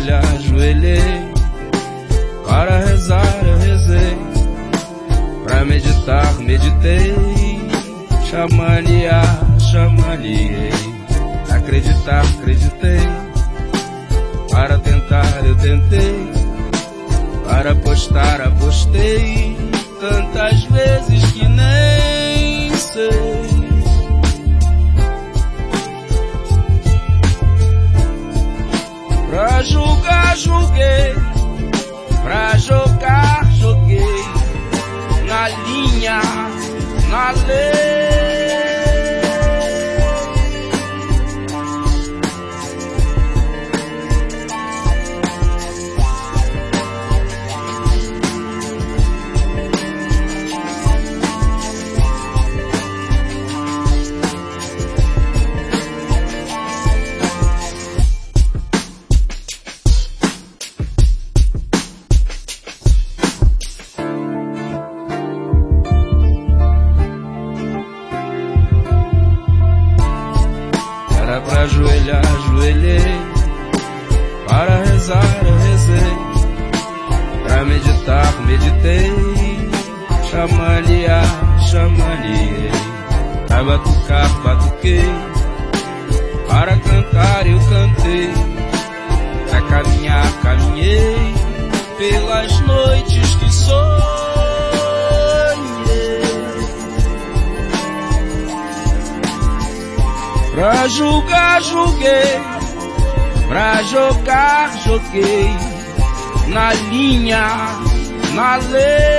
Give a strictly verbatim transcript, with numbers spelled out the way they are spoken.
ajoelhar, ajoelhei. Para rezar, eu rezei. Pra meditar, meditei. Chamaniar, chamaniei. Acreditar, acreditei. Para tentar, eu tentei. Para apostar, apostei. Tantas vezes que nem sei. Pra julgar, julguei. Pra jogar, joguei. Na linha, na lei. Pra ajoelhar, ajoelhei. Para rezar, eu rezei. Pra meditar, meditei. Chamaniar, chamaniei. Pra batucar, batuquei. Para cantar, eu cantei. Pra caminhar, caminhei. Pelas noites que sonhei. Pra julgar, julguei. Pra jogar, joguei. Na linha, na lei.